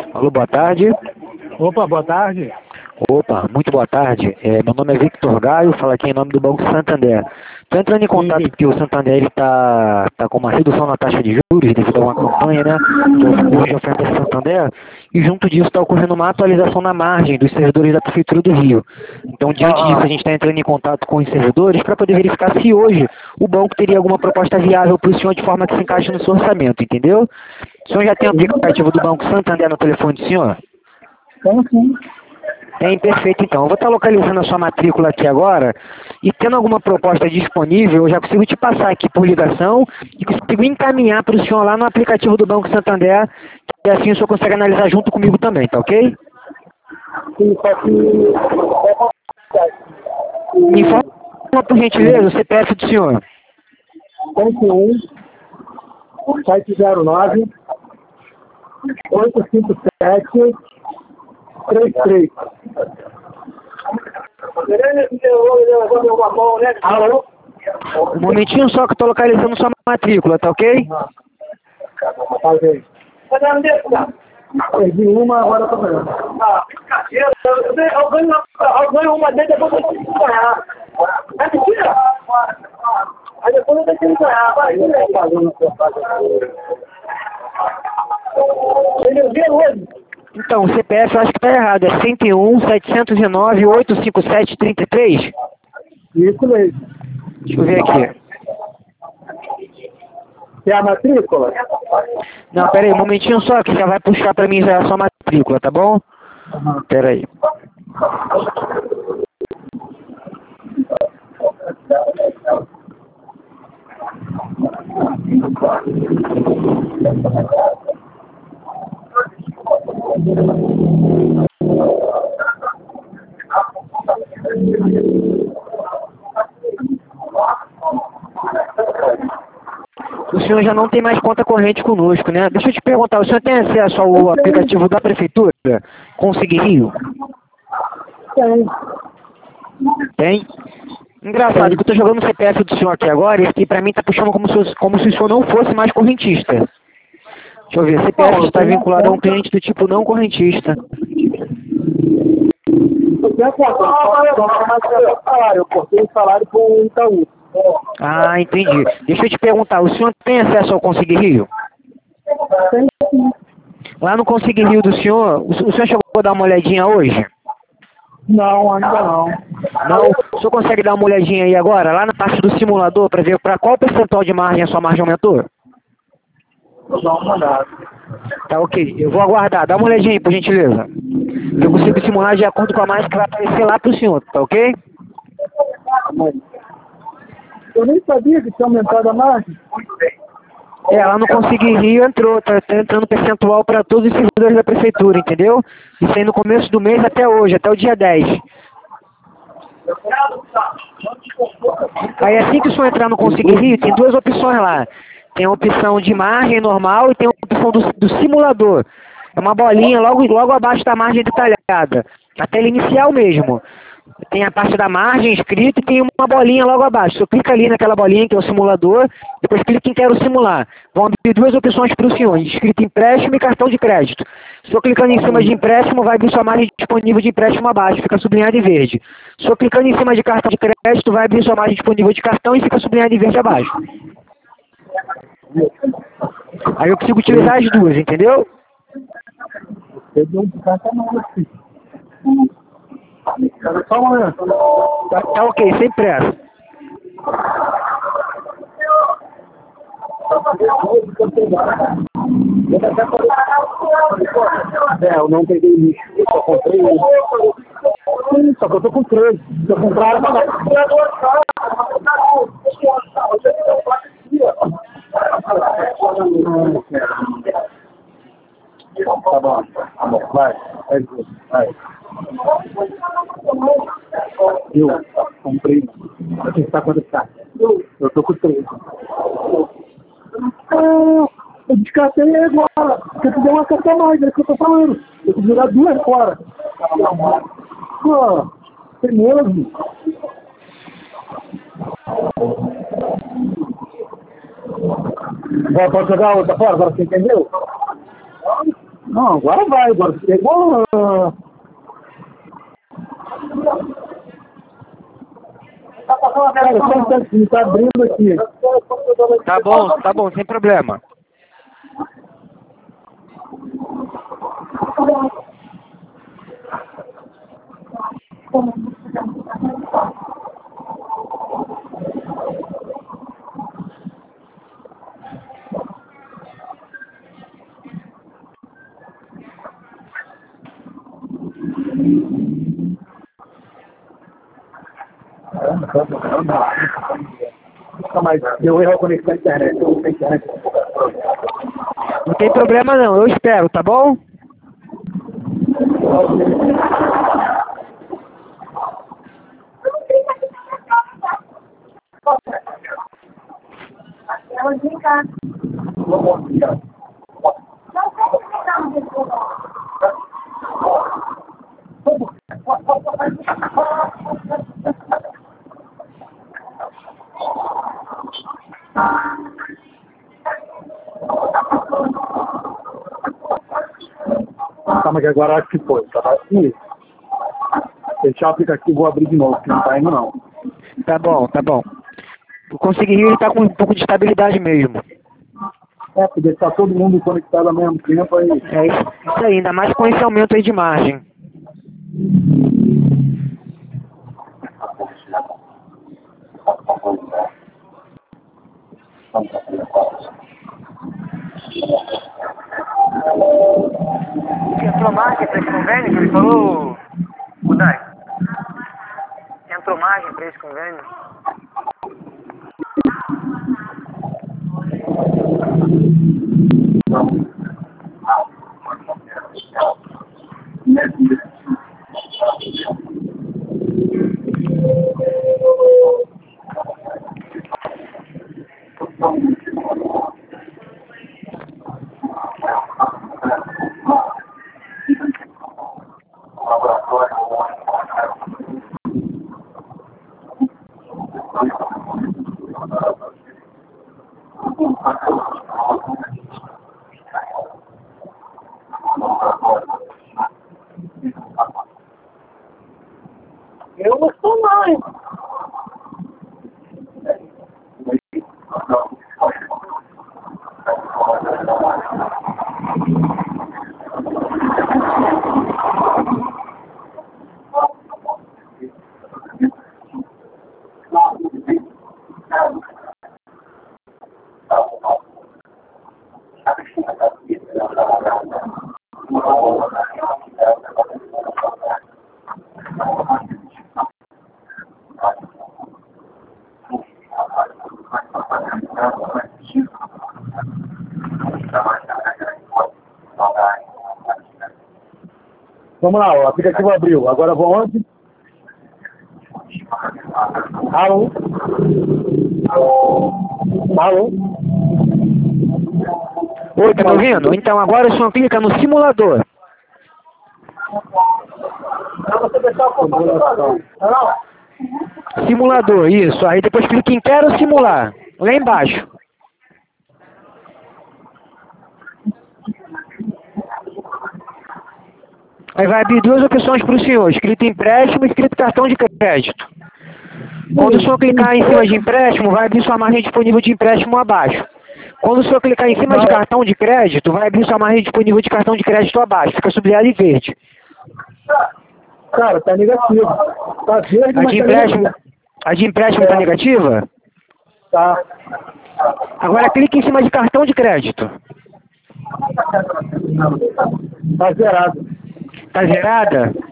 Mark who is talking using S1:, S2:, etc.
S1: Alô, boa tarde.
S2: Opa, boa tarde.
S1: Opa, muito boa tarde. Meu nome é Victor Gaio, falo aqui em nome do Banco Santander. Estou entrando em contato
S2: Sim.
S1: porque o Santander está com uma redução na taxa de juros devido a uma campanha, né, de oferta de Santander, e junto disso está ocorrendo uma atualização na margem dos servidores da Prefeitura do Rio. Então, diante disso, a gente está entrando em contato com os servidores para poder verificar se hoje o banco teria alguma proposta viável para o senhor de forma que se encaixe no seu orçamento, entendeu? O senhor já tem o aplicativo do Banco Santander no telefone do senhor?
S2: Sim.
S1: Tem, perfeito então. Eu vou estar localizando a sua matrícula aqui agora e tendo alguma proposta disponível, eu já consigo te passar aqui por ligação e consigo encaminhar para o senhor lá no aplicativo do Banco Santander, e assim o senhor consegue analisar junto comigo também, tá ok?
S2: Sim, só que...
S1: Me informa por gentileza o CPF do senhor.
S2: 51 709 857 33. Alô?
S1: Um momentinho só que eu estou localizando sua matrícula, tá ok?
S2: Tá, gente. Perdi uma, agora eu tô ganhando. Eu ganho uma dele, depois eu tenho que ganhar. É mentira? Aí depois eu tenho que ganhar. Ele viu hoje?
S1: Então, o CPF eu acho que está errado, é 101 709 857 33?
S2: Isso mesmo.
S1: Deixa eu ver aqui.
S2: É a matrícula?
S1: Não, pera aí, um momentinho só que já vai puxar para mim já a sua matrícula, tá bom? Pera aí. O senhor já não tem mais conta corrente conosco, né? Deixa eu te perguntar, o senhor tem acesso ao aplicativo da Prefeitura? Conseguir Rio?
S2: Tem.
S1: Tem? Engraçado que eu tô jogando o CPF do senhor aqui agora e esse aqui pra mim tá puxando como se o senhor não fosse mais correntista. Deixa eu ver, CPF está vinculado a um cliente do tipo não correntista.
S2: Eu cortei o salário com o Itaú.
S1: Ah, entendi. Deixa eu te perguntar, o senhor tem acesso ao Conseguir Rio?
S2: Tem sim.
S1: Lá no Conseguir Rio do senhor, o senhor chegou a dar uma olhadinha hoje?
S2: Não, ainda não.
S1: Não? O senhor consegue dar uma olhadinha aí agora, lá na parte do simulador, para ver para qual percentual de margem a sua margem aumentou?
S2: Vou dar uma olhada.
S1: Tá ok, eu vou aguardar. Dá uma olhadinha aí, por gentileza. Eu consigo simular de acordo com a margem que vai aparecer lá pro senhor, tá ok?
S2: Eu nem sabia que tinha aumentado a margem.
S1: Lá no Conseguir Rio entrou, tá entrando percentual para todos os servidores da prefeitura, entendeu? Isso aí no começo do mês até hoje, até o dia 10. Aí assim que o senhor entrar no Conseguir Rio, tem duas opções lá. Tem a opção de margem normal e tem a opção do simulador. É uma bolinha logo abaixo da margem detalhada. A tela inicial mesmo. Tem a parte da margem escrita e tem uma bolinha logo abaixo. Você clica ali naquela bolinha que é o simulador, depois clica em quero simular. Vão abrir duas opções para o senhor, escrito empréstimo e cartão de crédito. Se eu clicando em cima de empréstimo, vai abrir sua margem disponível de empréstimo abaixo, fica sublinhado em verde. Se eu clicando em cima de cartão de crédito, vai abrir sua margem disponível de cartão e fica sublinhado em verde abaixo. Aí eu consigo utilizar as duas, entendeu?
S2: Eu dei um cartão não aqui. Só uma olhada.
S1: Tá ok, sem pressa.
S2: Eu não peguei lixo. Eu só comprei um. Sim, só que eu tô com 13. Se eu comprar, eu Tá bom, vai. Vai. Eu comprei. Você está quanto está? Eu tô com 13. Eu descartei agora. Porque tu deu uma carta a mais, é o que eu tô falando. Eu vou virar duas fora. Pô, tem mesmo. Pode jogar outra fora, agora você entendeu? Não, agora vai, agora pegou. Cara, só tá abrindo aqui.
S1: Tá bom, sem problema.
S2: Mas deu erro a conexão à internet. Não tem internet.
S1: Não tem problema não, eu espero, tá bom?
S2: Calma que agora acho que foi. Tá aqui. Fechar o aplicativo, vou abrir de novo, que não tá indo não.
S1: Tá bom. O Consegui Rio ele tá com um pouco de estabilidade mesmo.
S2: Porque está todo mundo conectado ao mesmo tempo aí.
S1: É isso aí, ainda mais com esse aumento aí de margem. Entrou margem para esse convênio que ele falou, Budai? Entrou margem para esse convênio?
S2: Eu não estou não, hein? Vamos lá, o aplicativo abriu. Agora vou onde? Alô? Alô?
S1: Oi, tá me ouvindo? Então agora o senhor clica no simulador. Simulador, isso. Aí depois clica em Quero Simular. Lá embaixo. Aí vai abrir duas opções para o senhor, escrito empréstimo e escrito cartão de crédito. Quando o senhor clicar em cima de empréstimo, vai abrir sua margem disponível de empréstimo abaixo. Quando o senhor clicar em cima de cartão de crédito, vai abrir sua margem disponível de cartão de crédito abaixo. Fica sublinhado em verde.
S2: Cara, tá negativo. Tá verde, mas
S1: A de empréstimo tá negativa?
S2: tá.
S1: Agora clique em cima de cartão de crédito.
S2: Tá zerado.
S1: Tá zerada?